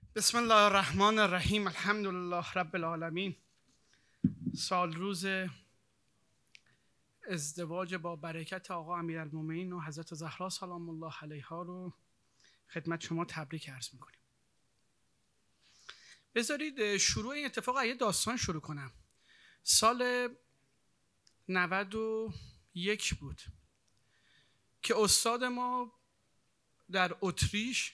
بسم الله الرحمن الرحیم. الحمدلله رب العالمین. سال روز ازدواج با برکت آقا امیرالمومنین و حضرت زهرا سلام الله علیها رو خدمت شما تبریک عرض میکنیم. بذارید شروع این اتفاق از یه داستان شروع کنم. سال 91 بود که استاد ما در اتریش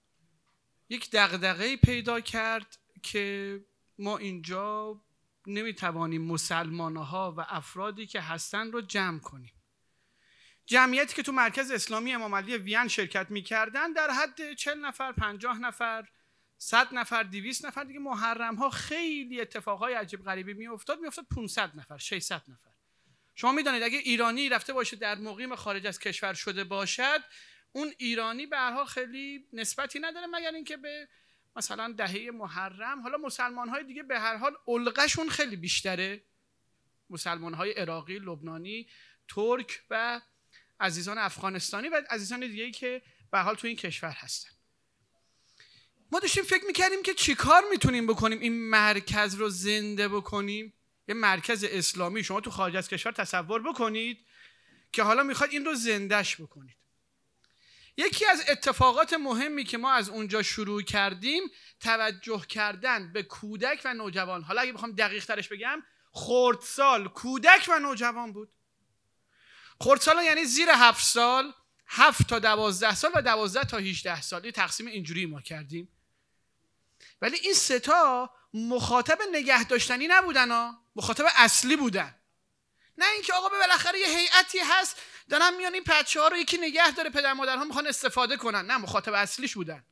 یک دغدغه‌ای پیدا کرد که ما اینجا نمیتوانیم مسلمان‌ها و افرادی که هستن رو جمع کنیم. جمعیتی که تو مرکز اسلامی امام علی وین شرکت میکردن در حد 40 نفر، 50 نفر، 100 نفر، 200 نفر. دیگه محرم ها خیلی اتفاقای عجیب غریبی میافتاد 500 نفر، 600 نفر. شما میدونید اگه ایرانی رفته باشه در مقیم خارج از کشور شده باشد، اون ایرانی به هر حال خیلی نسبتی نداره مگر اینکه به مثلا دهه محرم. حالا مسلمان‌های دیگه به هر حال علقه‌شون خیلی بیشتره، مسلمان‌های عراقی، لبنانی، ترک و عزیزان افغانستانی و عزیزان دیگه‌ای که به هر حال تو این کشور هستن. ما داشتیم فکر می‌کردیم که چیکار میتونیم بکنیم این مرکز رو زنده بکنیم. یه مرکز اسلامی شما تو خارج از کشور تصور بکنید که حالا میخواد این رو زندهش بکنید. یکی از اتفاقات مهمی که ما از اونجا شروع کردیم توجه کردن به کودک و نوجوان. حالا اگه بخوام دقیق ترش بگم، خردسال، کودک و نوجوان بود. خردسال یعنی زیر 7 سال، 7 تا 12 سال و 12 تا 18 سال. یه تقسیم اینجوری ما کردیم. ولی این سه تا مخاطب نگه داشتنی نبودن ها، مخاطب اصلی بودن. نه اینکه آقا بالاخره یه هیئتی هست دارن میان این بچه‌ها رو یکی نگه داره، پدر مادرها میخوان استفاده کنن. نه، مخاطب اصلیش بودن.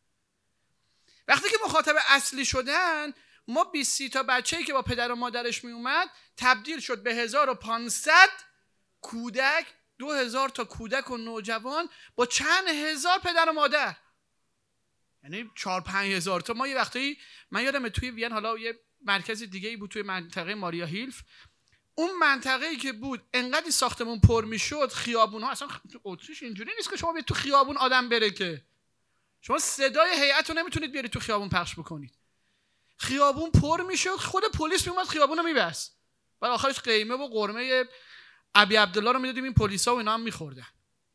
وقتی که مخاطب اصلی شدن، ما 20 تا بچه‌ای که با پدر و مادرش میومد تبدیل شد به 1500 کودک، 2000 تا کودک و نوجوان با چند هزار پدر و مادر. یعنی 4-5 هزار تا. ما یه وقتی من یادمه توی وین، حالا یه مرکز دیگه‌ای بود توی منطقه ماریا هیلف، اون منطقه‌ای که بود انقدر ساختمون پر میشد، خیابون‌ها اصلا اتریش اینجوری نیست که شما بیاید تو خیابون آدم بره، که شما صدای هیئت رو نمیتونید بیارید تو خیابون پخش بکنید. خیابون پر میشد، خود پلیس میومد خیابون رو میبست. بعد آخرش قیمه و قرمه ابی عبدالله رو میدادیم این پلیسا و اینا هم میخوردن.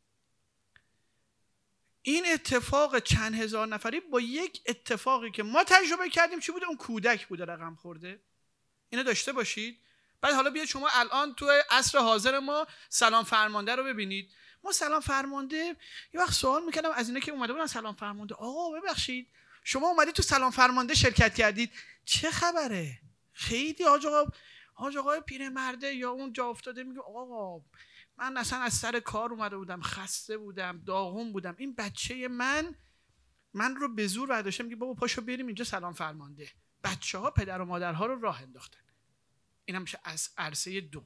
این اتفاق چند هزار نفری با یک اتفاقی که ما تجربه کردیم چی بوده؟ اون کودک بوده رقم خورده. اینو داشته باشید. بعد حالا بیاید شما الان تو عصر حاضر ما سلام فرمانده رو ببینید. ما سلام فرمانده یه وقت سوال میکردم از اینا که اومده بودن سلام فرمانده، آقا ببخشید شما اومدید تو سلام فرمانده شرکت کردید، چه خبره؟ خیلی حاج آقای پیرمرده یا اون جا افتاده میگه آقا من اصلا از سر کار اومده بودم، خسته بودم، داغون بودم، این بچه من رو به زور برداشته، میگه بابا پاشو بریم اینجا سلام فرمانده. بچه‌ها پدر و مادرها رو راه انداختن. این هم میشه از عرصه دوم.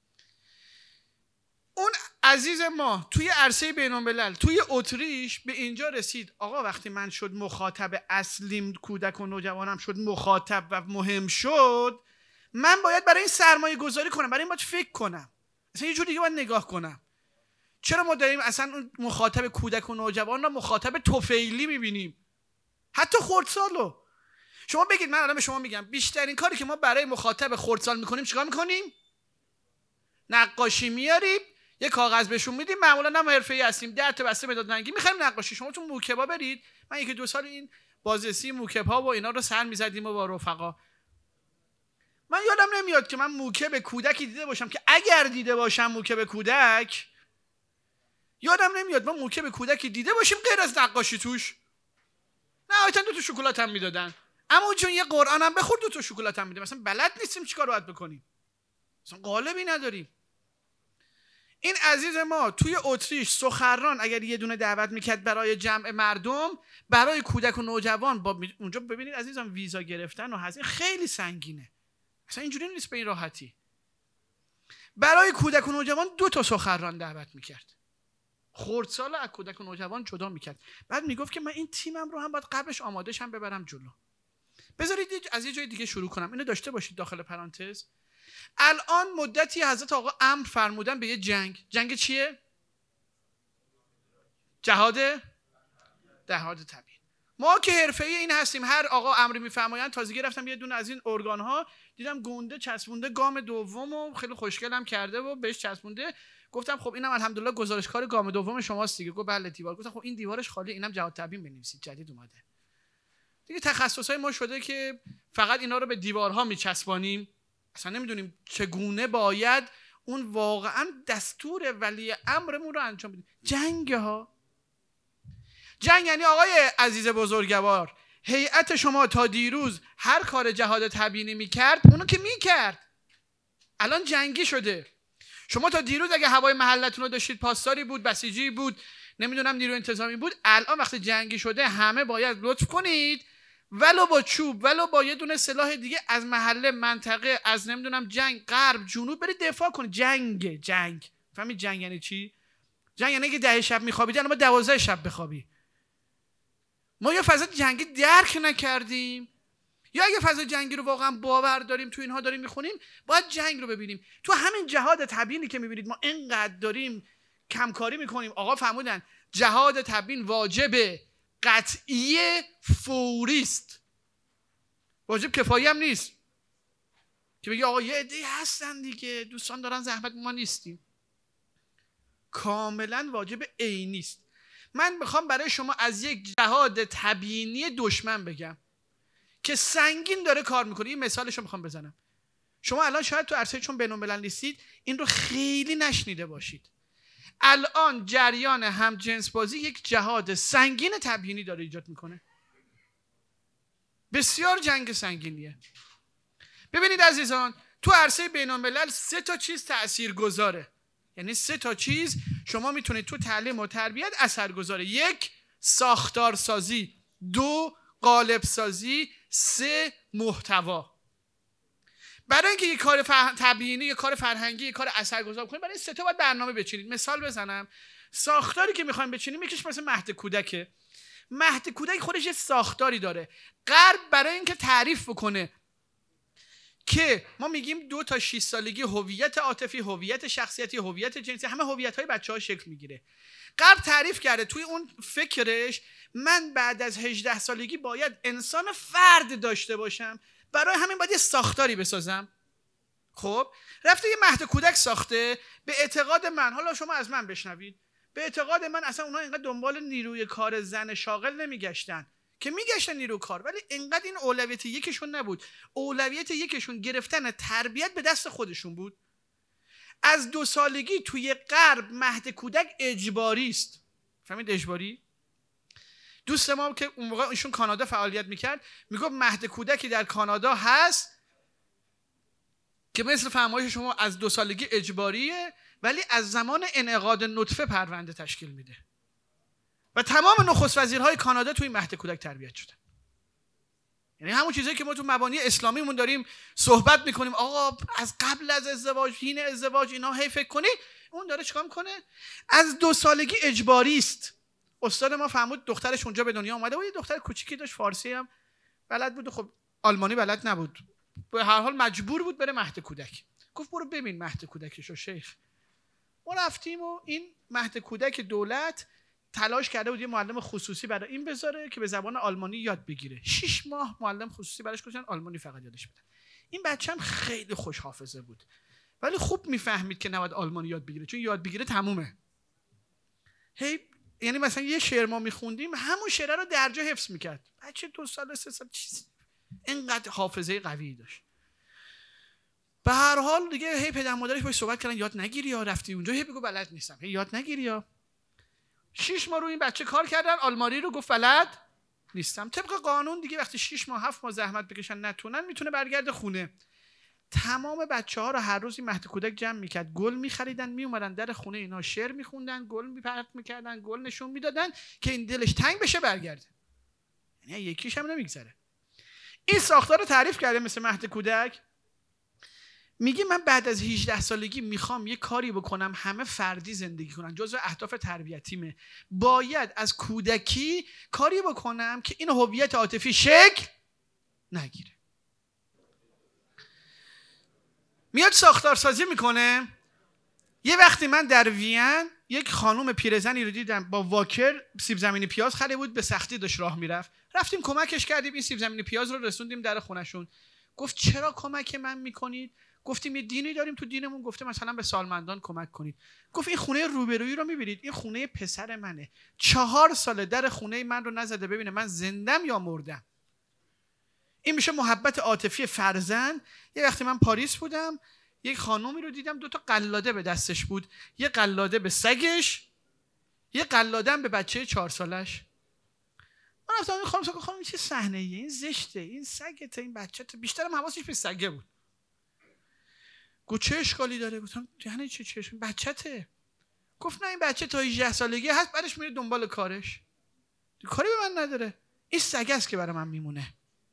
اون عزیز ما توی عرصه بین‌الملل توی اتریش به اینجا رسید. آقا وقتی من شد مخاطب اصلیم، کودک و نوجوانم شد مخاطب و مهم شد، من باید برای این سرمایه گذاری کنم، برای این باید فکر کنم، اصلا یه جور دیگه باید نگاه کنم. چرا ما داریم اصلا اون مخاطب کودک و نوجوان رو مخاطب طفیلی میبینیم؟ حتی خردسالو شما بگید، من الان به شما میگم بیشترین کاری که ما برای مخاطب خردسال میکنیم چیکار میکنیم؟ نقاشی میاریم، یه کاغذ بهشون میدیم، معمولا هم حرفه‌ای هستیم، 10 تا بسته مداد رنگی میخوایم نقاشی. شما تو موکبا برید، من 1-2 سال این بازرسی موکب‌ها و اینا رو سر میزدیم و با رفقا. من یادم نمیاد که من موکب کودکی دیده باشم، که اگر دیده باشم موکب کودک، یادم نمیاد ما موکب کودکی دیده باشیم غیر از نقاشی توش. نهایتا 2 تا شکلات هم میدادن، اما چون یه قرآن هم بخور 2 تا شکلات هم میدیم. مثلا بلد نیستیم چیکار باید بکنیم، مثلا قالبی نداریم. این عزیز ما توی اتریش سخنران اگر یه دونه دعوت میکرد برای جمع مردم، برای کودک و نوجوان با اونجا ببینید عزیزم ویزا گرفتن و هزینه خیلی سنگینه، اصلا اینجوری نیست به این راحتی. برای کودک و نوجوان 2 تا سخنران دعوت میکرد، خردسال از کودک و نوجوان جدا میکرد. بعد میگفت که من این تیمم رو هم باید قبلش آمادهش هم ببرم جلو. بذارید از یه جای دیگه شروع کنم، اینو داشته باشید داخل پرانتز. الان مدتی حضرت آقا امر فرمودن به یه جنگ چیه؟ جهاد طبیعی. ما که حرفه‌ای این هستیم، هر آقا امری میفرمایند. تازگی رفتم یه دونه از این ارگان ها دیدم گنده چسبونده گام دومو، خیلی خوشگلم کرده و بهش چسبونده. گفتم خب اینم الحمدلله گزارشکار گام دوم شماست دیگه. گفت بله دیوار. گفتم خب این دیوارش خالی، اینم جهاد تبیین بنویسید، جدید اومده دیگه. تخصصای ما شده که فقط اینا رو به دیوارها میچسبانیم، اصلا نمیدونیم چگونه باید اون واقعا دستور ولی امرمون رو انجام بدیم. جنگ یعنی آقای عزیز بزرگوار، هیئت شما تا دیروز هر کار جهاد تبیینی میکرد اونو که میکرد، الان جنگی شده. شما تا دیروز اگه هوای محلتون رو داشتید پاسداری بود، بسیجی بود، نمیدونم نیرو انتظامی بود، الان وقتی جنگی شده همه باید لطف کنید ولو با چوب ولو با یه دونه سلاح دیگه از محله، منطقه، از نمیدونم جنگ، غرب، جنوب برید دفاع کنید. جنگ فهمید جنگ یعنی چی؟ جنگ یعنی که 10 شب میخوابید الان ما 12 شب بخوابی. ما یا فضا جنگی درک نکردیم، یا اگه فضا جنگی رو واقعا باور داریم تو اینها داریم میخونیم، باید جنگ رو ببینیم. تو همین جهاد تبیینی که میبینید ما اینقدر داریم کمکاری میکنیم. آقا فرمودن جهاد تبیین واجب قطعی فوری است، واجب کفایی هم نیست که بگی آقا یه عده‌ای هستن دیگه دوستان دارن زحمت ما نیستیم. کاملا واجب عینی است. من میخوام برای شما از یک جهاد تبیینی دشمن بگم که سنگین داره کار میکنه. این مثالش رو میخوام بزنم. شما الان شاید تو عرصه چون بین‌الملل نیستید این رو خیلی نشنیده باشید. الان جریان همجنس بازی یک جهاد سنگین تبیینی داره ایجاد میکنه. بسیار جنگ سنگینیه. ببینید عزیزان، تو عرصه بین‌الملل 3 تا چیز تاثیرگذاره. یعنی 3 تا چیز شما میتونید تو تعلیم و تربیت اثرگذاره. 1 ساختارسازی، 2 قالب سازی، 3 محتوا. برای اینکه یک کار تبیینی، یک کار فرهنگی، یک کار اثرگذار کنید، برای این 3 تا باید برنامه بچینید. مثال بزنم. ساختاری که میخوایم بچینیم یکیش مثلا مهد کودکه. مهد کودک خودش یه ساختاری داره. غرب برای اینکه تعریف بکنه که ما میگیم 2 تا 6 سالگی هویت عاطفی، هویت شخصیتی، هویت جنسی، همه هویت‌های بچه‌ها شکل میگیره. غرب تعریف کرده توی اون فکرش من بعد از 18 سالگی باید انسان فرد داشته باشم، برای همین باید یه ساختاری بسازم. خب رفته یه مهد کودک ساخته. به اعتقاد من، حالا شما از من بشنوید، به اعتقاد من اصلا اونها اینقدر دنبال نیروی کار زن شاغل نمیگشتن که میگشتن نیرو کار، ولی اینقدر این اولویت یکشون نبود. اولویت یکشون گرفتن تربیت به دست خودشون بود. از 2 سالگی توی غرب مهد کودک اجباری است. فهمید اجباری؟ دوست ما که اون موقع ایشون کانادا فعالیت میکرد میگفت مهد کودکی در کانادا هست که مثل فرمایش شما از 2 سالگی اجباریه، ولی از زمان انعقاد نطفه پرونده تشکیل میده و تمام نخست وزیرهای کانادا توی مهد کودک تربیت شدن. یعنی همون چیزایی که ما تو مبانی اسلامیمون داریم صحبت میکنیم، آقا از قبل از ازدواج، حین ازدواج اینا هی فکر کنی، اون داره چیکار میکنه؟ از 2 سالگی اجباری است. استاد ما فرمود دخترش اونجا به دنیا اومده و یه دختر کوچیکی داشت، فارسی هم بلد بود و خب آلمانی بلد نبود، به هر حال مجبور بود بره مهد کودک. گفت برو ببین مهد کودکشو شیخ. ما رفتیم و این مهد کودک دولت تلاش کرده بود یه معلم خصوصی برای این بذاره که به زبان آلمانی یاد بگیره. 6 ماه معلم خصوصی براش گذاشتن آلمانی فقط یادش بدن. این بچه هم خیلی خوش حافظه بود ولی خوب میفهمید که نباید آلمانی یاد بگیره، چون یاد بگیره تمومه. هی یعنی مثلا یه شعر ما میخوندیم همون شعر رو درجا حفظ میکرد. بچه 2 سال 3 سال چیز اینقدر حافظه قوی داشت. به هر حال دیگه هی پدر مادرش باهاش صحبت کردن یاد نگیری یا رفتی اونجا، هی بگو بلد نیستم، هی یاد نگیری یا. 6 ماه روی این بچه کار کردن، آلمانی رو گفت بلد نیستم. طبق قانون دیگه وقتی 6 ماه 7 ماه زحمت بکشن نتونن میتونه برگرده خونه. تمام بچه‌ها رو هر روز این مهد کودک جمع میکرد، گل میخریدن، میومدن در خونه اینا شعر میخوندن، گل میپرت میکردن، گل نشون میدادن که این دلش تنگ بشه برگرده. یعنی یکیش هم نمیگذره. این ساختار رو تعریف کرده مثل مهد کودک. میگه من بعد از 18 سالگی میخوام یه کاری بکنم همه فردی زندگی کنن، جزو اهداف تربیتیمه. باید از کودکی کاری بکنم که این هویت عاطفی شکل نگیره. میاد ساختارسازی میکنه. یه وقتی من در وین یک خانم پیرزنی رو دیدم با واکر سیب زمینی پیاز خریده بود، به سختی داشت راه میرفت. رفتیم کمکش کردیم، این سیب زمینی پیاز رو رسوندیم در خونشون. گفت چرا کمک من میکنید؟ گفتیم یه دینی داریم تو دینمون گفته مثلا به سالمندان کمک کنید. گفت این خونه روبرویی رو میبینید؟ این خونه پسر منه، 4 ساله در خونه من رو نزده ببینه من زندم یا مردم. این میشه محبت عاطفی فرزند. یه وقتی من پاریس بودم، یک خانومی رو دیدم 2 تا قلاده به دستش بود، یه قلاده به سگش، یه قلاده هم به بچه 4 سالش. من رفتم این خانم چه صحنه‌ایه؟ این زشته، این سگته، این بچته. بیشترم حواسش به سگه بود. گفت چه اشکالی داره؟ گفتم یعنی چه بچته؟ گفت نه این بچه تا 18 سالگی هست، بعدش میره دنبال کارش، کاری به من نداره، این سگه است که برای من میمونه.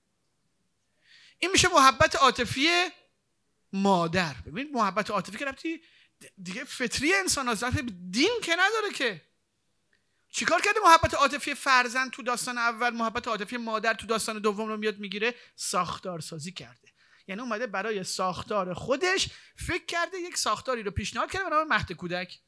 این میشه محبت عاطفی مادر. ببین محبت عاطفی که ربطی دیگه فطری انسان هست، دین که نداره که. چیکار کرده محبت عاطفی فرزند تو داستان اول، محبت عاطفی مادر تو داستان دوم رو میاد میگیره؟ ساختارسازی کرده. یعنی اومده برای ساختار خودش فکر کرده، یک ساختاری رو پیشنهاد کرده به نام مهد کودک.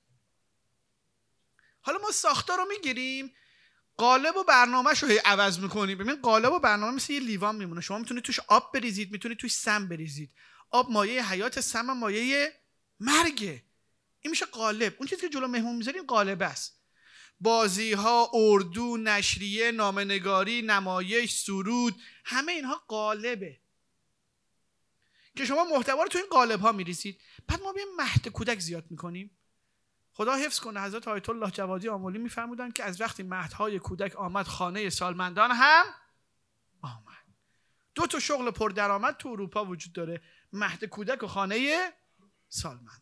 حالا ما ساختار رو میگیریم، قالب و برنامه‌شو هی عوض میکنیم. ببین قالب و برنامه مثل یه لیوان میمونه، شما میتونید توش آب بریزید، میتونید توش سم بریزید. آب مایه حیات، سم مایه مرگه. این میشه قالب. اون چیزی که جلو مهمون میذاریم قالب است. بازی ها، اردو، نشریه، نامه‌نگاری، نمایش، سرود، همه اینها قالبه که شما محتوا رو تو این قالب ها میریزید. بعد ما بیایم مهد کودک زیاد میکنیم. خدا حفظ کنه، حضرت آیت الله جوادی آملی میفرمودن که از وقتی مهدهای کودک آمد، خانه سالمندان هم آمد. 2 تا شغل پردرآمد تو اروپا وجود داره، مهد کودک و خانه سالمندان.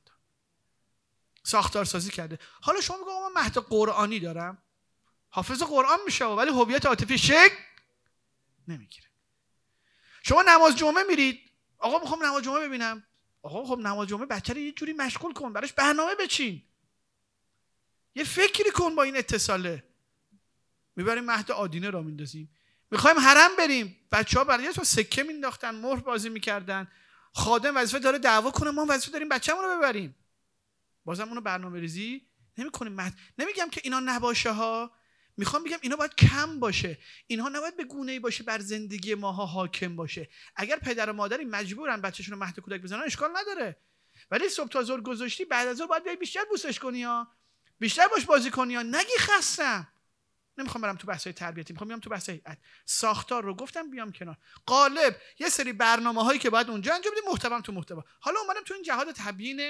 ساختارسازی کرده. حالا شما میگه من مهد قرآنی دارم، حافظ قرآن میشه ولی هویت عاطفی شکل نمیگیره. شما نماز جمعه میرید، آقا میخوام نماز جمعه ببینم. آقا خب نماز جمعه بچه رو یه جوری مشغول کن، براش برنامه بچین، یه فکری کن با این اتصاله. میبریم مهد آدینه را میندازیم. میخوایم حرم بریم، بچه‌ها برای تو سکه مینداختن، مهر بازی میکردن، خادم وظیفه داره دعوا کنه، ما وظیفه داریم بچه‌مون رو ببریم، بازم اونو برنامه‌ریزی نمی‌کنیم. نمیگم که اینا نباشه ها، میخوام بگم اینا باید کم باشه. اینها نباید به گونه‌ای باشه بر زندگی ماها حاکم باشه. اگر پدر و مادری مجبورن بچه‌شون رو مهد کودک بزنن اشکال نداره، ولی صبح تا ظهر گذاشتی، بعد از ظهر باید بیای بیشتر بوسش کنی ها، بیشتر باش بازی کنی ها، نگی خستم. نمیخوام برم تو بحث‌های تربیتی، میخوام بیام تو بحث‌های ساختار رو گفتم بیام کنار. قالب یه سری برنامه‌هایی که باید اونجا انجام بدیم، محتوا تو محتوا. حالا اومدم تو این جهاد تبیین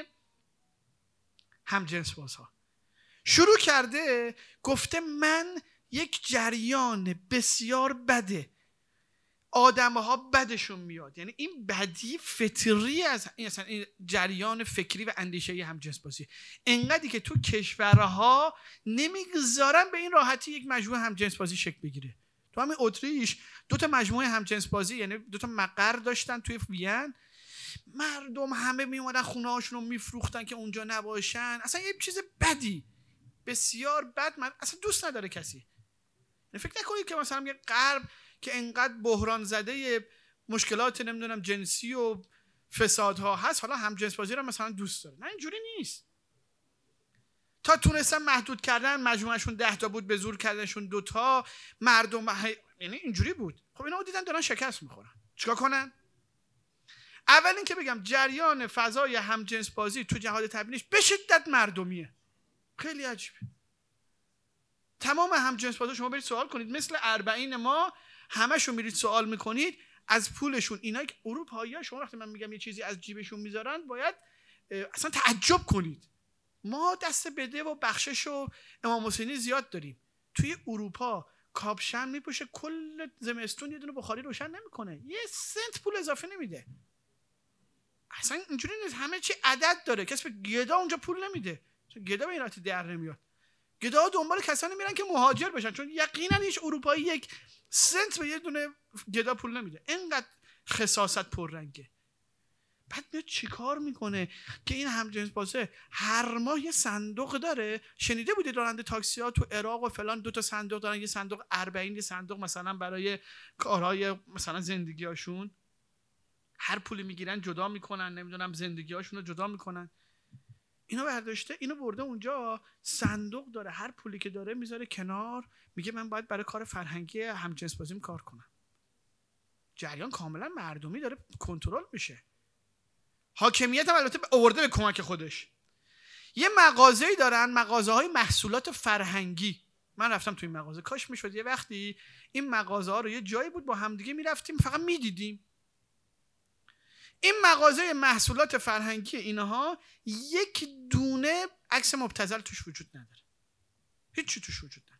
همجنس بازها شروع کرده، گفته من یک جریان بسیار بده، آدم‌ها بدشون میاد. یعنی این بدی فطری از این جریان فکری و اندیشه همجنس بازی. انقدری که تو کشورها نمیگذارن به این راحتی یک مجموعه همجنس بازی شکل بگیره. تو همین اتریش 2 تا مجموعه همجنس بازی، یعنی 2 تا مقر داشتن توی وین. مردم همه می اومدن خونه هاشون رو میفروختن که اونجا نباشن. اصلا یه چیز بدی، بسیار بد. من اصلا دوست نداره کسی. فکر نکنید که مثلا یه غرب که انقدر بحران زده مشکلات نمیدونم جنسی و فسادها هست، حالا هم جنس بازی رو مثلا دوست داره. نه اینجوری نیست. تا تونستن محدود کردن، مجموعشون 10 تا بود، به زور کردنشون 2 تا. مردم یعنی اینجوری بود. خب اینا دیدن دارن شکست میخورن، چیکار کنن؟ اول این که بگم جریان فضای همجنس بازی تو جهاد تبیینش به شدت مردمیه. خیلی عجیبه. تمام همجنس بازا شما برید سوال کنید، مثل 40 ما همشون میرید سوال میکنید از پولشون. اینا که اروپایی‌ها، شما وقتی من میگم یه چیزی از جیبشون میذارن باید اصلا تعجب کنید. ما دست بده و بخشش و امام حسینی زیاد داریم. توی اروپا کاپشن میپوشه، کل زمستون یه دونه بخاری روشن نمیکنه، 1 سنت پول اضافه نمیده. اصلا اینجوری نیست، همه چی عدد داره. کسی به گدا اونجا پول نمیده، چون گدا به این راحتی در نمیاد. گدا دنبال کسانی میرن که مهاجر بشن، چون یقینا هیچ اروپایی 1 سنت به یه دونه گدا پول نمیده. اینقدر خساست پررنگه. بعد میاد چیکار میکنه که این همجنس بازه هر ماه یه صندوق داره. شنیده بودید راننده تاکسی ها تو عراق و فلان 2 تا صندوق دارن، یه صندوق 40، یه صندوق مثلا برای کارهای مثلا زندگیاشون. هر پولی میگیرن جدا میکنن، نمیدونم زندگیاشون رو جدا میکنن. اینو برداشته، اینو برده اونجا، صندوق داره، هر پولی که داره میذاره کنار، میگه من باید برای کار فرهنگی همجنس بازیم کار کنم. جریان کاملا مردمی داره کنترل میشه. حاکمیت هم البته آورده به کمک خودش. یه مغازه‌ای دارن، مغازه‌های محصولات فرهنگی. من رفتم تو این مغازه، کاش میشد یه وقتی این مغازه‌ها رو یه جایی بود با همدیگه میرفتیم فقط میدیدیم. این مغازه محصولات فرهنگی اینها یک دونه عکس مبتذل توش وجود نداره، هیچی توش وجود نداره.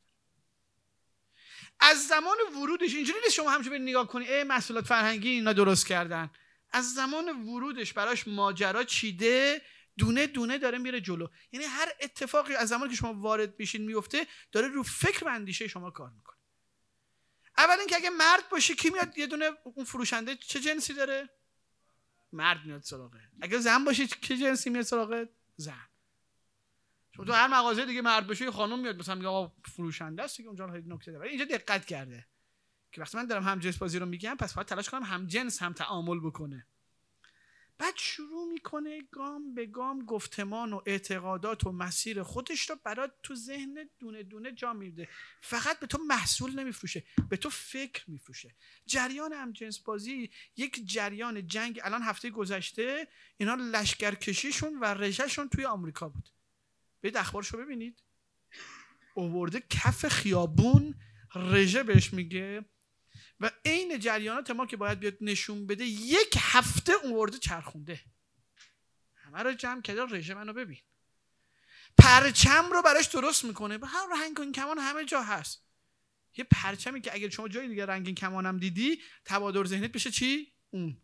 از زمان ورودش اینجوری نیست شما همینجوری نگاه کنی محصولات فرهنگی اینا درست کردن. از زمان ورودش براش ماجرا چیده، دونه دونه داره میره جلو. یعنی هر اتفاقی از زمانی که شما وارد میشین میفته، داره رو فکر و اندیشه شما کار میکنه. اول اینکه اگه مرد باشه کی میاد یه دونه اون فروشنده چه جنسی داره؟ مرد میاد سراغه. اگه زن باشه چه جنسی میاد سراغه؟ زن. شما تو هر مغازه دیگه مرد باشه خانم میاد مثلا میگه آقا فروشنده است که اونجا نکته داره. اینجا دقت کرده که وقتی من دارم هم جنس بازی رو میگم پس باید تلاش کنم هم جنس هم تعامل بکنه. بعد شروع میکنه گام به گام گفتمان و اعتقادات و مسیر خودش رو برات تو ذهن دونه دونه جا میده. فقط به تو محصول نمیفروشه، به تو فکر میفروشه. جریان همجنس بازی یک جریان جنگ. الان هفته گذشته اینا لشکرکشیشون و رژهشون توی آمریکا بود. برید اخبارشو ببینید. آورده کف خیابون، رژه بهش میگه و عین جریانات ما که باید بیاد نشون بده یک هفته اونورده چرخونده. همه رو جمع کرده، رژه منو ببین. پرچم رو براش درست میکنه، به هر رنگین کمان همه جا هست. یه پرچمی که اگر شما جای دیگه رنگین کمانم دیدی تبادر ذهنت بشه چی؟ اون.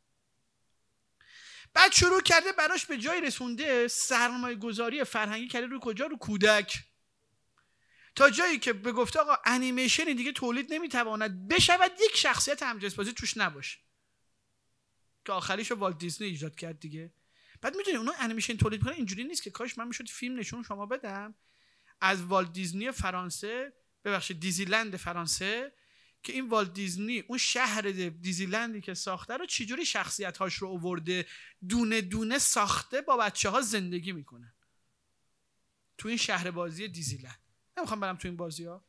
بعد شروع کرده براش به جای رسونده سرمایه گذاری فرهنگی کرده رو کجا؟ رو کودک. تا جایی که به گفته آقا انیمیشن دیگه تولید نمیتواند بشود یک شخصیت همجنس بازی توش نباشه، که آخریشو والت دیزنی ایجاد کرد دیگه. بعد میدونی اونا انیمیشن تولید کنن اینجوری نیست که کاش من میشد فیلم نشون شما بدم از والت دیزنی فرانسه، ببخشید دیزیلند فرانسه، که این والت دیزنی اون شهر دیزیلندی که ساخته رو چجوری شخصیت‌هاش رو آورده دونه دونه ساخته با بچه‌ها زندگی میکنه تو این شهر بازی دیزیلند. نمیخوام برم تو این بازی‌ها.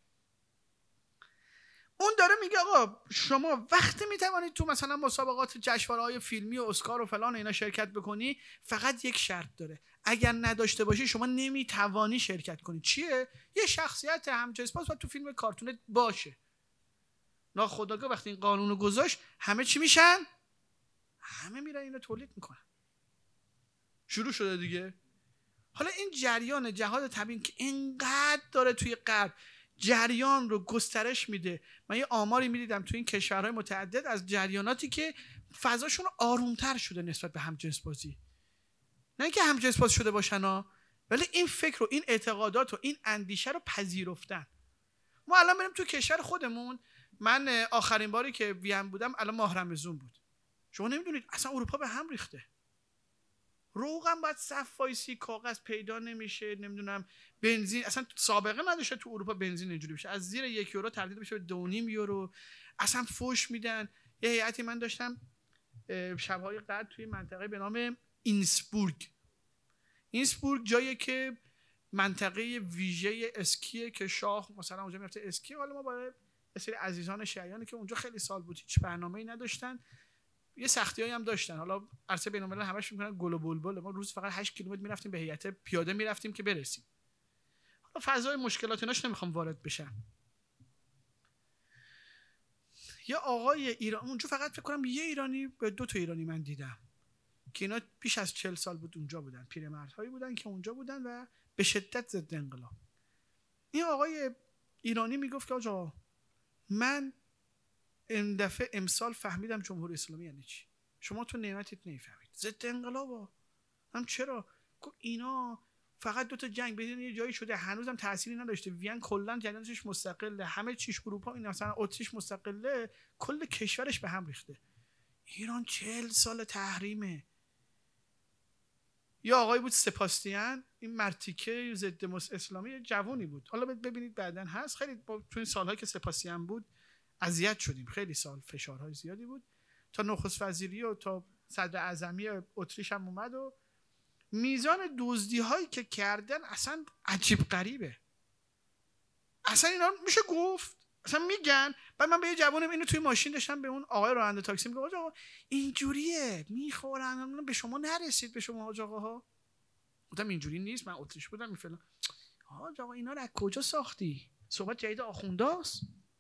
اون داره میگه آقا شما وقتی میتوانید تو مثلا مسابقات جشنواره‌های فیلمی و اسکار و فلان اینا شرکت بکنی، فقط یک شرط داره. اگر نداشته باشی شما نمیتوانی شرکت کنی. چیه؟ یه شخصیت همجنس باز باید تو فیلم کارتونت باشه. ناخودآگاه وقتی این قانونو گذاشت همه چی میشن؟ همه میرن اینو تولید میکنن. شروع شده دیگه. حالا این جریان جهاد تبیین که اینقدر داره توی غرب جریان رو گسترش میده. من یه آماری میدیدم توی این کشورهای متعدد از جریاناتی که فضاشون آرومتر شده نسبت به همجنس بازی. نه اینکه همجنس باز شده باشن ها، ولی این فکر و این اعتقادات و این اندیشه رو پذیرفتن. ما الان بریم تو کشور خودمون. من آخرین باری که وین بودم الان ماه رمضان بود. شما نمیدونید اصلا اروپا به هم ریخته. روغن باید صف وایسی، کاغذ پیدا نمیشه، نمیدونم بنزین اصلا سابقه نداشته تو اروپا بنزین اینجوری بشه، از زیر 1 یورو تبدیل بشه به 2.5 یورو. اصلا فوش میدن. یه هیئتی من داشتم شب‌های قدر توی منطقه به نام اینسبورگ جایی که منطقه ویژه اسکیه که شاه مثلا اونجا میرفته اسکی. حالا ما با یه سری عزیزان شیعیانی که اونجا خیلی سال بود هیچ برنامه‌ای نداشتن، یه سختیایی هم داشتن. حالا عرصه بین‌الملل همش میگن گل و بلبل. ما روز فقط 8 کیلومتر میرفتیم به هیئت پیاده میرفتیم که برسیم. حالا فضای مشکلات ایناش نمیخوام وارد بشم. یه آقای ایران اونجا، فقط فکر کنم یه ایرانی به 2 تا ایرانی من دیدم که اینا بیش از 40 سال بود اونجا بودن، پیرمردهایی بودن که اونجا بودن و به شدت ضد انقلاب. این آقای ایرانی میگفت که آقا من این دفعه امسال فهمیدم جمهوری اسلامی یعنی چی. شما تو نعمتت نمیفهمید. ضد انقلابا. هم چرا؟ اینا فقط 2 تا جنگ بدون یه جایی شده، هنوزم تأثیری نداشته. وین کلا جریانش مستقله، همه چیش اروپا، این مثلا اتریش مستقله، کل کشورش به هم ریخته. ایران 40 سال تحریمه. یا آقای بود سپاستیان، این مرتیکه ضد اسلامی جوانی بود. حالا ببینید بعدن هست. خیلی تو این سال‌هایی که سپاستیان بود اذیت شدیم، خیلی سال فشارهای زیادی بود تا نخست وزیری و تا صدر اعظمی اتریش هم اومد و میزان دزدی هایی که کردن اصلا عجیب غریبه. اصلا اینا میشه گفت، اصلا میگن. بعد من به یه جوونم اینو توی ماشین داشتم به اون آقای راننده تاکسی میگم آقا اینجوریه میخورن، به شما نرسید، به شما حاج آقاها. گفتم اینجوری نیست، من اتریش بودم این فلان. حاج آقا اینا رو از کجا ساختی؟ صحبت جدید آخونداست.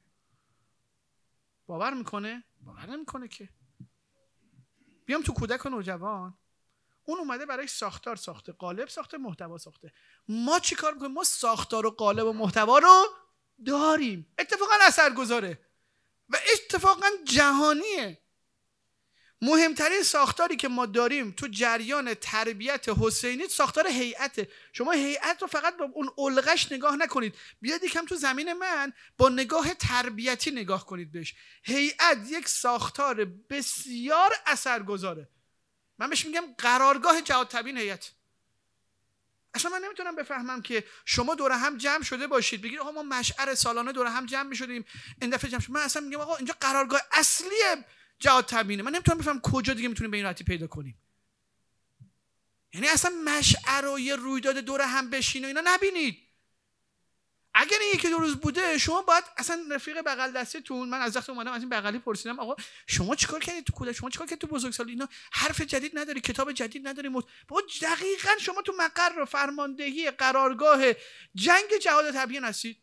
باور میکنه؟ باور نمیکنه که. بیام تو کودک و نوجوان، اون اومده برای ساختار ساخته، قالب ساخته، محتوا ساخته. ما چی کار میکنیم؟ ما ساختار و قالب و محتوا رو داریم. اتفاقا اثرگذاره و اتفاقا جهانیه. مهمترین ساختاری که ما داریم تو جریان تربیت حسینی ساختار هیئته. شما هیئت رو فقط با اون الغش نگاه نکنید، بیاد یکم تو زمین من با نگاه تربیتی نگاه کنید بهش. هیئت یک ساختار بسیار اثرگذاره. من بهش میگم قرارگاه جهاد تبیین هیئت. اصلا من نمیتونم بفهمم که شما دور هم جمع شده باشید بگید آقا ما مشعر سالانه دور هم جمع میشدیم این دفعه جمع شد. من اصلا میگم آقا اینجا قرارگاه اصلی جهاد تبیینه. من نمیتونم بفهمم کجا دیگه میتونیم به این راحتی پیدا کنیم. یعنی اصلا مشعر و یه رویداد دور هم بشین و اینا نبینید. اگر این یکی دو روز بوده شما باید اصلا رفیق بغل دستتون، من از وقتی اومدم از این بغلی پرسیدم آقا شما چیکار کردید تو کودک، شما چیکار کردید تو بزرگسالی، اینا حرف جدید نداری، کتاب جدید نداری. بابا دقیقاً شما تو مقر و فرماندهی قرارگاه جنگ جهاد تبیین هستید.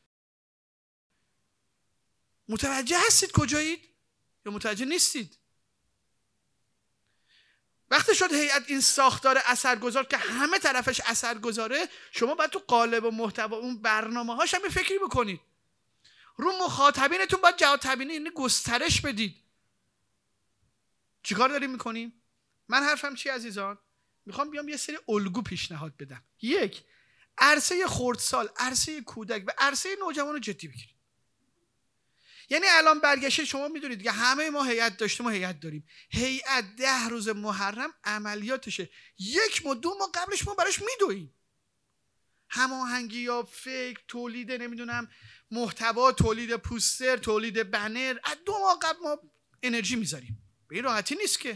متوجه هستید کجایید یا متوجه نیستید؟ وقتی شد هیئت این ساختار اثرگذار که همه طرفش اثرگذاره، شما باید تو قالب و محتوا اون برنامه‌هاش هم فکری بکنید. رو مخاطبینتون باید جهاد تبیینی یعنی گسترش بدید. چیکار داریم میکنیم؟ من حرفم چی عزیزان؟ میخوام بیام یه سری الگو پیشنهاد بدم. یک، عرصه خردسال، عرصه کودک و عرصه نوجوان رو جدی بگیرید. یعنی الان برگشته شما میدونید که همه ما هیئت داشتیم و هیئت داریم. هیئت 10 روز محرم عملیاتشه 1 ماه 2 ماه قبلش ما براش میدویم. هماهنگی یا فکر، تولید نمیدونم محتوا، تولید پوستر، تولید بنر، از 2 ماه قبل ما انرژی میذاریم. به این راحتی نیست که.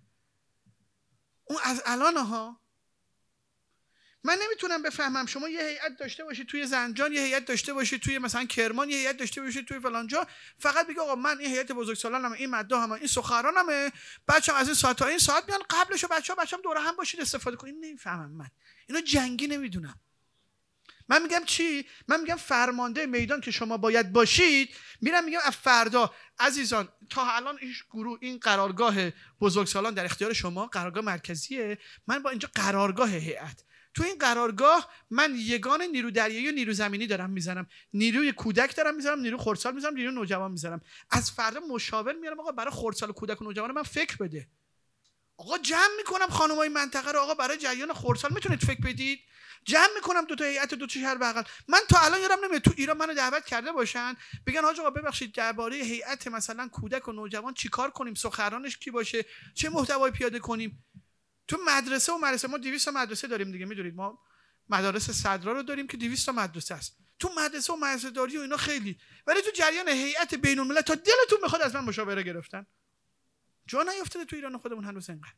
اون از الان ها. من نمیتونم بفهمم شما یه هیئت داشته باشید توی زنجان، یه هیئت داشته باشید توی مثلا کرمان، یه هیئت داشته باشید توی فلان جا، فقط بگی آقا من این هیئت بزرگسالانم، این مداح هم، این سخرانمه، بچه‌ها از این ساعت تا این ساعت میان، قبلشو بچه‌ها دور هم باشید استفاده کنید. نمیفهمم من. اینو جنگی نمیدونم. من میگم چی؟ من میگم فرمانده میدان که شما باید باشید. میرم میگم از فردا عزیزان تا الان این گروه، این قرارگاه بزرگسالان در اختیار شما، قرارگاه مرکزیه. من با اینجا قرارگاه هیئت، تو این قرارگاه من یگان نیرو دریایی و نیرو زمینی دارم میزنم، نیروی کودک دارم میزنم، نیرو خردسال میزنم، نیرو نوجوان میزنم. از فردا مشاور میارم آقا برای خردسال و کودک و نوجوان من فکر بده. آقا جمع میکنم خانمای منطقه رو، آقا برای جریان خردسال میتونید فکر بدید. جمع میکنم 2 تا هیئت 2 تا شهر بغل. من تا الان یادم نمیاد تو ایران منو دعوت کرده باشن بگن حاج آقا ببخشید درباره هیئت مثلا کودک و نوجوان چیکار کنیم، سخنرانش کی باشه، چه محتوایی پیاده کنیم. تو مدرسه و مدرسه ما 200 تا مدرسه داریم دیگه، میدونید ما مدارس صدرا رو داریم که 200 تا مدرسه است. تو مدرسه و مدرسه داری و اینا خیلی، ولی تو جریان هیئت بین الملل تا دلتون میخواد از من مشاوره گرفتن. جا نیافتاده تو ایران خودمون هنوز اینقدر.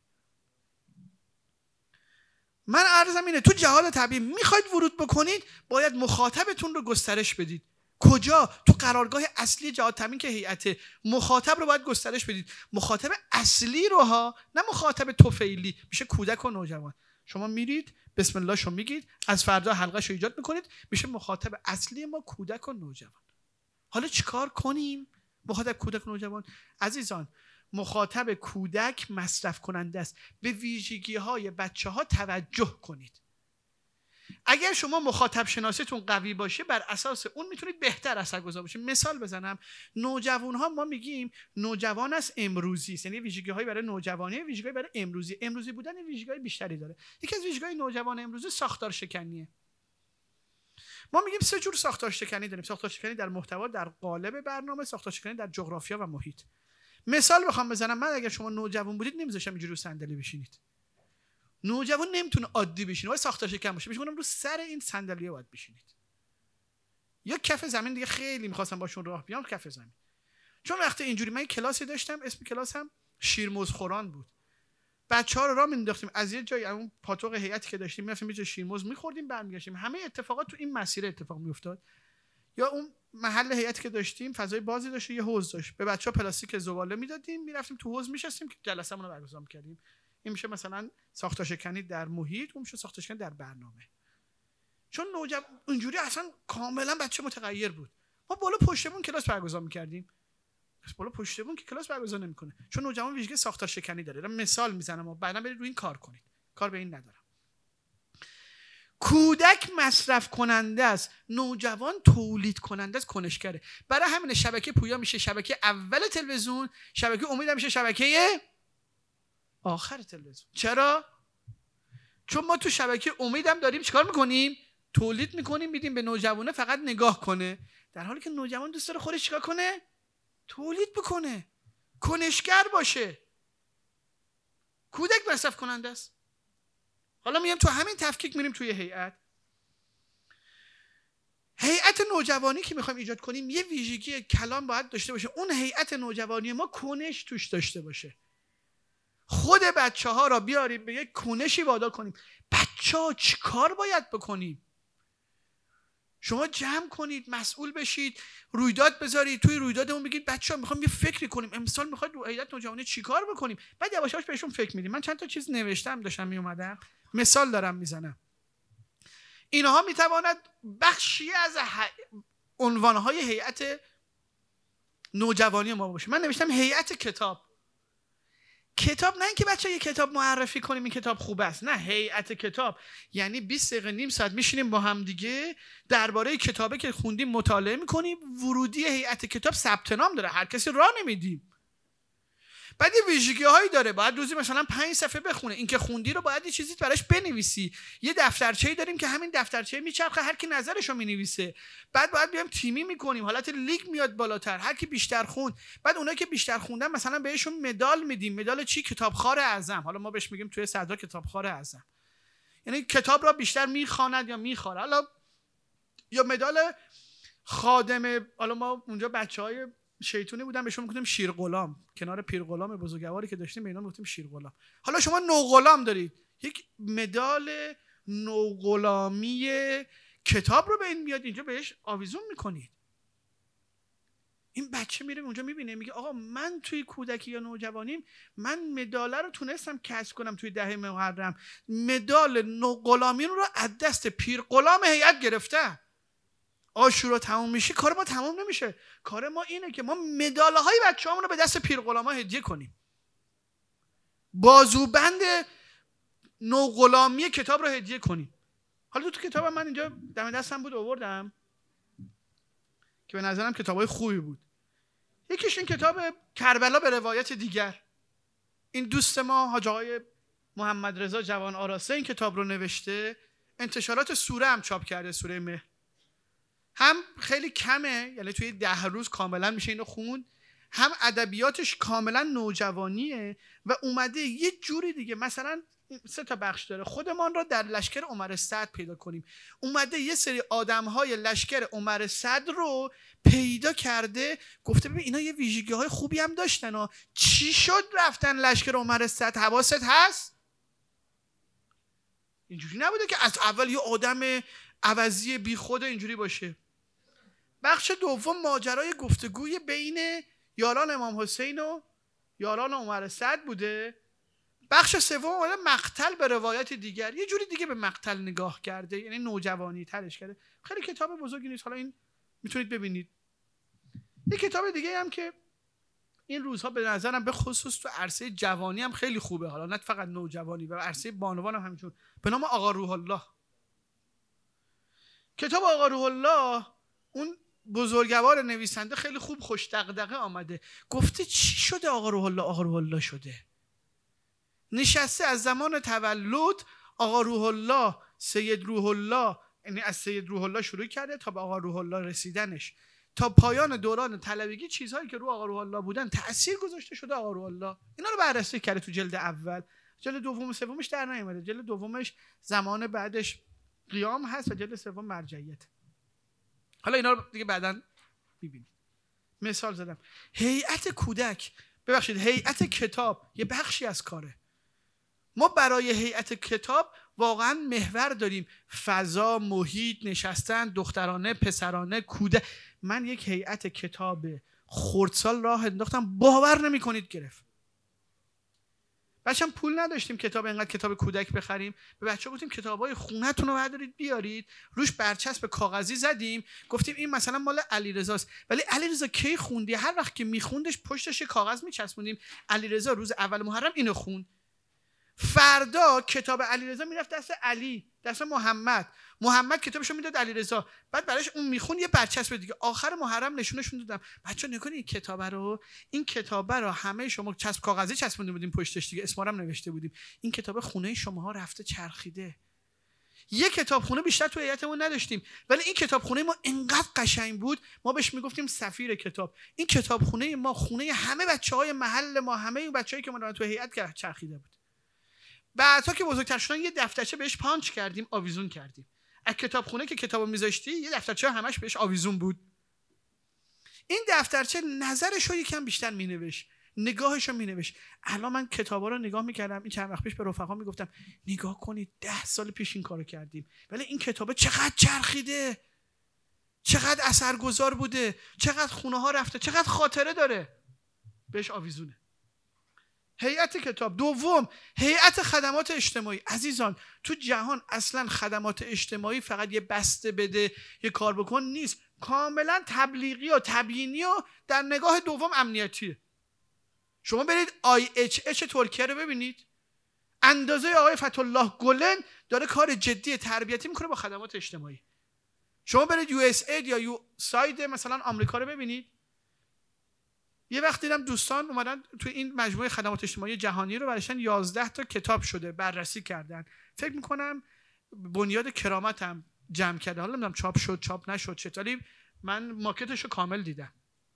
من عرضم اینه تو جهاد تبیین میخواید ورود بکنید باید مخاطبتون رو گسترش بدید. کجا؟ تو قرارگاه اصلی جهاد تبیین که هیئت، مخاطب رو باید گسترش بدید. مخاطب اصلی رو ها، نه مخاطب طفیلی، میشه کودک و نوجوان. شما میرید بسم الله شو میگید، از فردا حلقه شو ایجاد میکنید، میشه مخاطب اصلی ما کودک و نوجوان. حالا چیکار کنیم؟ مخاطب کودک و نوجوان عزیزان، مخاطب کودک مصرف کننده است. به ویژگی های بچه ها توجه کنید. اگر شما مخاطب شناسیتون قوی باشه بر اساس اون میتونید بهتر اثرگذار باشید. مثال بزنم، نوجوان ها ما میگیم نوجوان است امروزی است، یعنی ویژگی هایی برای نوجوانی، ویژگی هایی برای امروزی بودن ویژگی های بیشتری داره. یکی از ویژگی های نوجوان امروزی ساختار شکنیه. ما میگیم 3 جور ساختار شکنی داریم. ساختار شکنی در محتوا، در قالب برنامه، ساختار شکنی در جغرافیا و محیط. مثال بخوام بزنم، من اگر شما نوجوان بودید نمیذاشم اینجوری رو صندلی بشینید. نوجوان نمیتونه عادی بشینه، باید ساختار شکن باشه. میگم رو سر این صندلیه باید بشینید. یا کف زمین دیگه خیلی میخواستم باشون راه بیام کف زمین. چون وقتی اینجوری من کلاسی داشتم اسم کلاسم شیرموز خوران بود. بچه‌ها رو راه مینداختیم از یه جای اون پاتوق هیئتی که داشتیم میرفتیم یه جای شیرموز می‌خوردیم برمیگشتیم. همه اتفاقات تو این مسیر اتفاق می‌افتاد. یا اون محل هیئتی که داشتیم فضای بازی داشت، یه حوض داشت، به بچه‌ها پلاستیک زباله میدادیم، میرفتیم تو حوض میشستیم که جلسه‌مون رو برگزار می‌کردیم. این میشه مثلا ساختارشکنی در محیط، اون میشه ساختارشکنی در برنامه. چون اونجوری اصلا کاملا بچه متغیر بود. ما بالا پشتمون کلاس برگزار می‌کردیم. پس بالا پشتمون که کلاس برگزار نمی‌کنه، چون نوجوان ویژگی ساختارشکنی داره. مثال میزنم و بعدا برید روی این کار کنید. کار به این ندارم. کودک مصرف کننده است، نوجوان تولید کننده است، کنشگره. برای همین شبکه پویا میشه شبکه اول تلویزیون، شبکه امید میشه شبکه آخر تلویزیون. چرا؟ چون ما تو شبکه امید هم داریم چیکار میکنیم؟ تولید میکنیم، میدیم به نوجوانه فقط نگاه کنه، در حالی که نوجوان دوست داره خودش چیکار کنه؟ تولید بکنه، کنشگر باشه. کودک مصرف کننده است. حالا میگم تو همین تفکیک میریم توی هیئت نوجوانی که میخوایم ایجاد کنیم، یه ویژگی کلان باید داشته باشه. اون هیئت نوجوانی ما کنش توش داشته باشه. خود بچه‌ها را بیاریم به یک کنشی وادار کنیم. بچه‌ها چی کار باید بکنیم؟ شما جمع کنید، مسئول بشید، رویداد بذارید، توی رویدادمون بگید بچه‌ها میخوام یه فکری کنیم، امسال میخواید رو هیئت نوجوانی چیکار بکنیم. بعد یواش یواش بهشون فکر میدیم. من چند تا چیز نوشتم، داشتم میومدم مثال دارم میزنم. اینها میتواند بخشی از عنوانهای هیئت نوجوانی ما باشه. من نوشتم هیئت کتاب نه اینکه بچه‌ها یه کتاب معرفی کنیم این کتاب خوب است، نه، هیئت کتاب یعنی 20 دقیقه نیم ساعت میشینیم با هم دیگه درباره کتابی که خوندیم مطالعه میکنیم. ورودی هیئت کتاب ثبت نام داره، هر کسی راه نمیدیم. بعد یه ویژگی‌هایی داره، باید روزی مثلا 5 صفحه بخونه. این که خوندی رو باید یه چیزی براش بنویسی. یه دفترچه‌ای داریم که همین دفترچه میچرخه، هر کی نظرشو مینویسه. بعد باید بیام تیمی میکنیم، حالت لیگ میاد بالاتر، هر کی بیشتر خوند. بعد اونایی که بیشتر خوندن مثلا بهشون مدال میدیم. مدال چی؟ کتابخوار اعظم. حالا ما بهش میگیم توی صدرا کتابخوار اعظم، یعنی کتاب را بیشتر میخواند یا میخوره. حالا یا مدال خادم، حالا ما اونجا بچهای شیطونی بودن بهشون میگفتیم شیرغلام، کنار پیرغلام بزرگواری که داشتیم به اینا میگفتیم شیرغلام. حالا شما نوغلام دارید، یک مدال نوغلامی کتاب رو به این میاد، اینجا بهش آویزون میکنید. این بچه میره اونجا میبینه، میگه آقا من توی کودکی یا نوجوانیم من مدال رو تونستم کسب کنم توی 10 محرم، مدال نوغلامی رو از دست پیرغلام هیئت گرفتم. عاشورا تموم میشه، کار ما تموم نمیشه. کار ما اینه که ما مدال‌های بچه‌هامون رو به دست پیرغلاما هدیه کنیم. بازوبند نوغلامی کتاب رو هدیه کنیم. حالا تو کتابم من اینجا دم دستم بود آوردم که به نظرم کتابای خوبی بود. یکیش این کتاب کربلا به روایت دیگر. این دوست ما حاج آقای محمد رضا جوان آراسته این کتاب رو نوشته. انتشارات سوره هم چاپ کرده، سوره مهر. هم خیلی کمه، یعنی توی 10 روز کاملا میشه اینو خوند. هم ادبیاتش کاملا نوجوانیه و اومده یه جوری دیگه، مثلا 3 تا بخش داره. خودمان را در لشکر عمر سعد پیدا کنیم. اومده یه سری آدم‌های لشکر عمر سعد رو پیدا کرده، گفته ببین اینا یه ویژگی‌های خوبی هم داشتن ها. چی شد رفتن لشکر عمر سعد؟ حواست هست؟ اینجوری نبوده که از اول یه آدم عوضی بی خود اینجوری باشه. بخش دوم ماجرای گفتگوی بین یاران امام حسین و یاران عمر سعد بوده. بخش سوم مقتل به روایت دیگر، یه جوری دیگه به مقتل نگاه کرده، یعنی نوجوانی ترش کرده. خیلی کتاب بزرگی نیست، حالا این میتونید ببینید. یه کتاب دیگه هم که این روزها به نظرم به خصوص تو عرصه جوانی هم خیلی خوبه، حالا نه فقط نوجوانی، و عرصه بانوان هم همینجور، به نام آقا روح الله. کتاب آقا روح الله، اون بزرگوار نویسنده خیلی خوب خوش دغدغه آمده، گفته چی شده آقا روح الله شده. نشسته از زمان تولد آقا روح الله، سید روح الله، یعنی از سید روح الله شروع کرده تا به آقا روح الله رسیدنش، تا پایان دوران طلبگی چیزهایی که رو آقا روح الله بودن تأثیر گذاشته شده آقا روح الله. اینا رو بررسی کرده تو جلد اول. جلد دوم و سومش در نیامده. جلد دومش زمان بعدش قیام هست و جلد سوم مرجعیت. حالا اینا رو دیگه بعداً ببینید. مثال زدم. هیئت کودک، ببخشید هیئت کتاب یه بخشی از کاره. ما برای هیئت کتاب واقعا محور داریم، فضا، محیط، نشستن، دخترانه، پسرانه، کودک. من یک هیئت کتاب خردسال راه انداختم، باور نمی‌کنید گرفت. بچه‌م پول نداشتیم کتاب، اینقدر کتاب کودک بخریم. به بچه‌ها گفتیم کتابای خونه‌تون رو بردارید بیارید، روش برچسب کاغذی زدیم، گفتیم این مثلا مال علیرضاست. ولی علیرضا کی خوندی؟ هر وقت که میخوندش پشتش کاغذ میچسبوندیم. علیرضا روز اول محرم اینو خوند. فردا کتاب علیرضا میرفت دست علی، دست محمد کتابشو میداد علیرضا، بعد براش اون میخون یه برچسب دیگه. آخر محرم نشونشون دادم، بچه‌ها نکنید این کتابه رو همه شما چسب کاغذی چسبونده بودیم پشتش دیگه، اسمارم نوشته بودیم. این کتاب خونه شماها رفته چرخیده. یه کتابخونه بیشتر تو هیئتمون نداشتیم، ولی این کتابخونه ما انقدر قشنگ بود ما بهش میگفتیم سفیر کتاب. این کتابخونه ما خونه همه بچه‌های محل ما، همه بچه‌هایی که ما تو هیئت چرخیده بود. بعدا که بزرگتر شدن یه دفترچه بهش پانچ کردیم، آویزون کردیم. از کتابخونه که کتابو میذاشتی یه دفترچه همش بهش آویزون بود. این دفترچه نظرشو یکم بیشتر مینوشت، نگاهشو مینوشت. الان من کتابا رو نگاه میکردم، این چند وقت پیش به رفقا میگفتم نگاه کنید 10 سال پیش این کارو کردیم، ولی این کتابه چقدر چرخیده، چقدر اثرگذار بوده، چقدر خونه ها رفته، چقدر خاطره داره. بهش آویزونه. هیئت کتاب. دوم، هیئت خدمات اجتماعی. عزیزان تو جهان اصلا خدمات اجتماعی فقط یه بسته بده یه کار بکن نیست، کاملا تبلیغی و تبیینی و در نگاه دوم امنیتیه. شما برید IHH ترکیه رو ببینید، اندازه آقای فتح‌الله گلن داره کار جدی تربیتی میکنه با خدمات اجتماعی. شما برید USAID یا USAID مثلا آمریکا رو ببینید. یه وقت دیدم دوستان اومدن تو این مجموعه خدمات اجتماعی جهانی رو براشون 11 تا کتاب شده بررسی کردن. فکر میکنم بنیاد کرامت هم جمع کرده، حالا نمیدونم چاپ شد چاپ نشد چه، ولی من ماکتش رو کامل دیدم.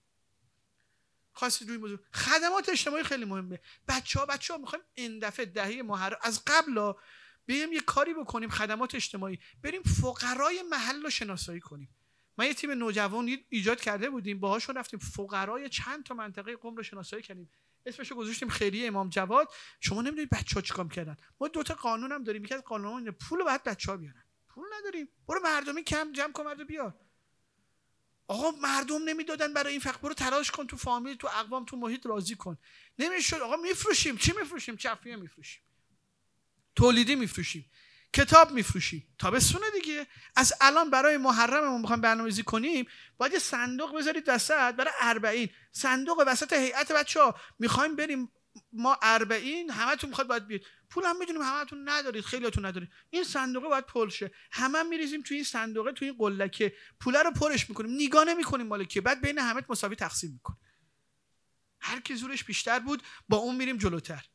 خاصی روی موضوع خدمات اجتماعی خیلی مهمه. بچه‌ها میخوایم این دفعه دهه محرم از قبل بیایم یه کاری بکنیم خدمات اجتماعی، بریم فقرای محل رو شناسایی کنیم. ما یه تیم نوجوان ایجاد کرده بودیم، باهاشون رفتیم فقرای چند تا منطقه قم رو شناسایی کردیم، اسمشو گذاشتیم خیریه امام جواد. شما نمیدونید بچه‌ها چیکار کردن. ما 2 تا قانون هم داریم، یکی از قانون‌ها اینه پول رو باید بچه‌ها بیارن. پول نداریم، برو مردمی کم جمع کن مرد بیار. آقا مردم نمیدادن برای این فقر، برو تلاش کن تو فامیل تو اقوام تو محیط راضی کن. نمیشد. آقا میفروشیم، چی میفروشیم؟ چفیه میفروشیم، تولیدی میفروشیم، کتاب میفروشیم. تابستونه دیگه، از الان برای محرممون میخوایم برنامه‌ریزی کنیم، باید یه صندوق بذارید وسط برای 40 صندوق وسط هیئت. بچه‌ها میخوایم بریم ما 40 همتون میخواد باید بیاد، پول هم میدونیم همتون ندارید، خیلیاتون ندارید، این صندوقه باید پر شه، هم میریزیم تو این صندوقه، تو این قلکه پولا رو پرش میکنیم، نگاه نمیکنیم مال کیه، بعد بین همت مساوی تقسیم میکنیم. هر کی زورش بیشتر بود با اون میریم جلوتر.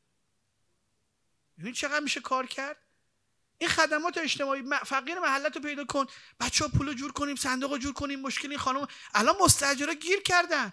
ببین چقدر میشه کار کرد. این خدمات اجتماعی، فقیر محلت رو پیدا کن، بچه‌ها پول رو جور کنیم، صندوق رو جور کنیم. مشکل این خانم الان مستاجرا گیر کردن.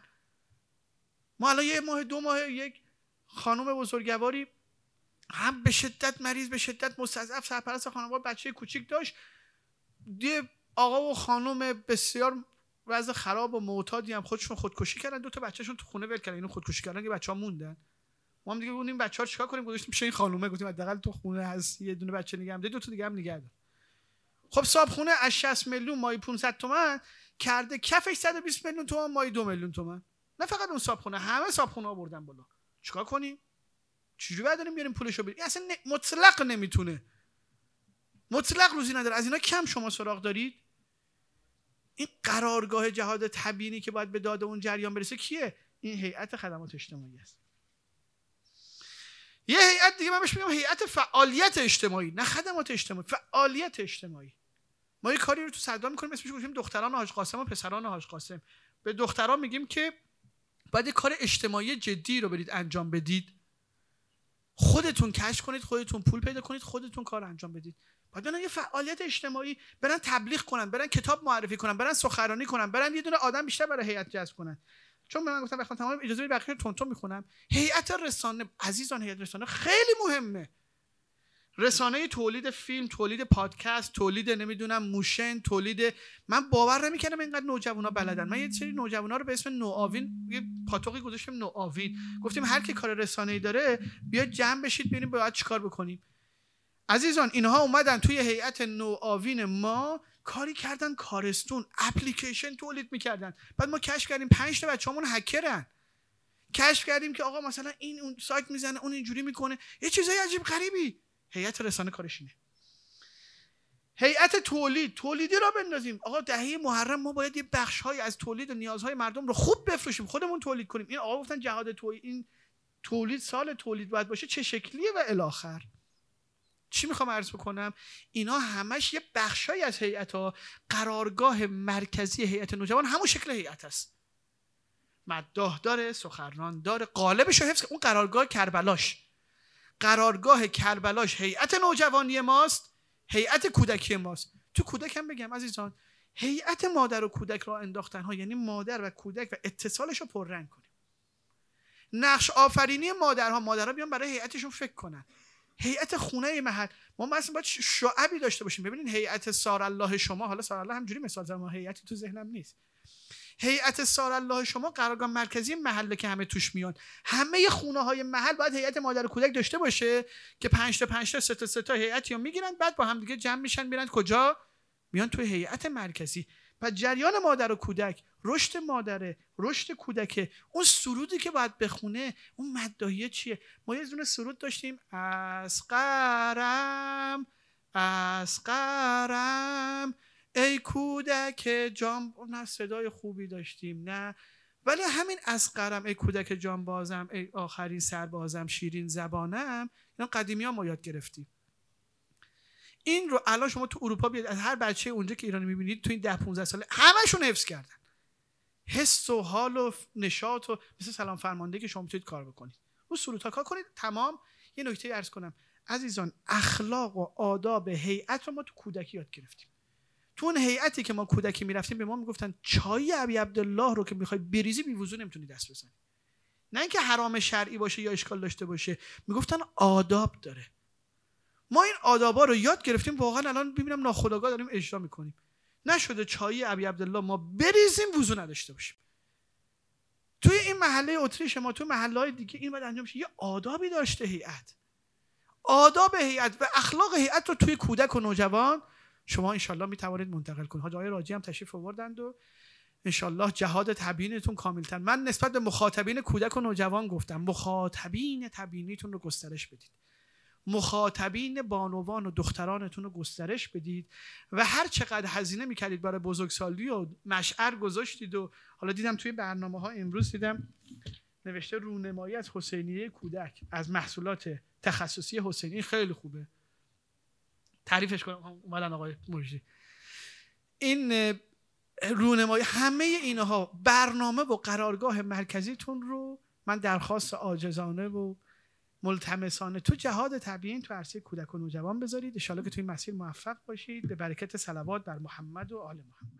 ما الان 1 ماه 2 ماه یک خانم بزرگواری هم به شدت مریض، به شدت مستضعف، سرپرست خانواده، بچه کوچیک داشت، یه آقا و خانم بسیار وضع خراب و معتادی هم خودشون خودکشی کردن، 2 تا بچه‌شون تو خونه ول کردن، اینو خودکشی کردن، یه بچه‌ها موندن. ما هم دیگه گفتیم بچه‌ها چیکار کنیم، گذاشتیم پیش این خانومه، گفتیم حداقل تو خونه هست یه دونه بچه نگه هم ده، 2 تا دیگه هم نگه دار. خب صابخونه از 60 میلیون ماهی 500 تومن کرده کفش 120 میلیون تومن ماهی 2 میلیون تومن. نه فقط اون صابخونه، همه صابخونه‌ها بردن بالا. چیکار کنیم؟ چجوری بعد داریم بیاریم پولشو بدیم؟ اصلا مطلق نمیتونه، مطلق روزی نداره. از اینا کم شما سراغ دارید؟ این قرارگاه جهاد تبیینی که باید به داد اون جریان برسه کیه؟ این هیئت خدمات اجتماعی است. یه هیئت دیگه من بهش میگم هیئت فعالیت اجتماعی، نه خدمات اجتماعی، فعالیت اجتماعی. ما یه کاری رو تو صدرا میکنیم، اسمش گذاشتیم دختران حاج قاسم و پسران حاج قاسم. به دختران میگیم که باید یه کار اجتماعی جدی رو برید انجام بدید، خودتون کشف کنید، خودتون پول پیدا کنید، خودتون کار انجام بدید. باید برن یه فعالیت اجتماعی، برن تبلیغ کنن، برن کتاب معرفی کنن، برن سخنرانی کنن، برن یه دونه آدم بیشتر برای هیئت جذب کنن. چون من گفتم بخوام تمام اجازه بدید بقیه تون میخونم. هیئت رسانه. عزیزان هیئت رسانه خیلی مهمه. رسانه تولید فیلم، تولید پادکست، تولید نمیدونم موشن، تولید، من باور نمیکردم اینقدر نوجوانا بلدن. من یه سری نوجوانا رو به اسم نوآوین یه پاتوقی گذاشتیم نوآوین، گفتیم هر کی کار رسانه‌ای داره بیاید جمع بشید ببینیم باید چیکار بکنیم. عزیزان اینها اومدن توی هیئت نوآوین ما کاری کردن، کارستون اپلیکیشن تولید میکردن. بعد ما کشف کردیم 5 تا بچه‌مون هکرن. کشف کردیم که آقا مثلا این اون سایت میزنه، اون اینجوری میکنه، یه چیزای عجیب غریبی. هیئت رسانه کارش اینه. هیئت تولیدی را بندازیم. آقا دهه محرم ما باید یه بخش‌های از تولید و نیازهای مردم رو خوب بفروشیم، خودمون تولید کنیم. این آقا گفتن جهاد تولید، این تولید سال تولید باید باشه، چه شکلیه و الی آخر. چی میخوام عرض بکنم؟ اینا همش یه بخشایی از هیئت‌ها. قرارگاه مرکزی هیئت نوجوان همون شکل هیئت است. مداح داره، سخنران داره، قالبش رو حفظ. اون قرارگاه کربلاش هیئت نوجوانی ماست، هیئت کودکی ماست. تو کودک هم بگم عزیزان، هیئت مادر و کودک را انداختن ها، یعنی مادر و کودک و اتصالش رو پررنگ کنیم. نقش آفرینی مادرها بیان برای هیئتشون فکر کنن. هیئت خونه محل، ما مثلا باید شعبی داشته باشیم. ببینید هیئت سارالله شما، حالا سارالله همجوری مثال زدم، هیئتی تو ذهنم نیست. هیئت سارالله شما قرارگاه مرکزی محله که همه توش میان. همه خونه های محل باید هیئت مادر و کودک داشته باشه که 5 تا 3 تا هیئتی رو میگیرن، بعد با هم دیگه جمع میشن میرن کجا؟ میان توی هیئت مرکزی. بعد جریان مادر و کودک، رشد مادره، رشد کودکه، اون سرودی که باید بخونه، اون مداحیه چیه؟ ما یه دونه سرود داشتیم، اسقرم ای کودک جان، نه صدای خوبی داشتیم نه، ولی همین اسقرم ای کودک جان بازم، ای آخرین سربازم، شیرین زبانم، اینا قدیمی ها ما یاد گرفتیم. این رو الان شما تو اروپا بیاد، از هر بچه اونجا که ایرانی میبینید تو این 10-15 ساله همشون حفظ کردن. حس و حال و نشاط و مثل سلام فرمانده که شما میتونید کار بکنید. اون سرودها کار کنید. تمام. یه نکته عرض کنم عزیزان، اخلاق و آداب هیئت رو ما تو کودکی یاد گرفتیم. تو اون هیئتی که ما کودکی میرفتیم به ما میگفتن چای ابی عبدالله رو که میخوای بریزی بی وضو نمیتونی دست بزنی. نه اینکه حرام شرعی باشه یا اشکال داشته باشه، میگفتن آداب داره. ما این آدابا رو یاد گرفتیم، واقعا الان ببینم ناخودآگاه داریم اجرا میکنیم. نشده چای ابی عبدالله ما بریزیم وضو نداشته باشیم. توی این محله اتریش ما، تو محله‌های دیگه این باید انجام شه. یه آدابی داشته هیئت. آداب هیئت و اخلاق هیئت رو توی کودک و نوجوان شما انشالله میتوانید منتقل کنید. حاج آقای راجی هم تشریف آوردند و انشالله جهاد تبیینتون کاملتر. من نسبت به مخاطبین کودک و نوجوان گفتم مخاطبین تبیینیتون رو گسترش بدید. مخاطبین بانوان و دخترانتون رو گسترش بدید و هر چقدر هزینه میکردید برای بزرگسالی و مشعر گذاشتید. و حالا دیدم توی برنامه‌ها امروز دیدم نوشته رونمایی از حسینیه کودک از محصولات تخصصی حسینی، خیلی خوبه، تعریفش کنم. اومدن آقای مجدی، این رونمایی، همه اینها برنامه و قرارگاه مرکزیتون رو من درخواست عاجزانه و ملتمسانه تو جهاد تبیین تو عرصه کودک و نوجوان بذارید. ان شاءالله که توی مسیر موفق باشید. به برکت صلوات بر محمد و آل محمد.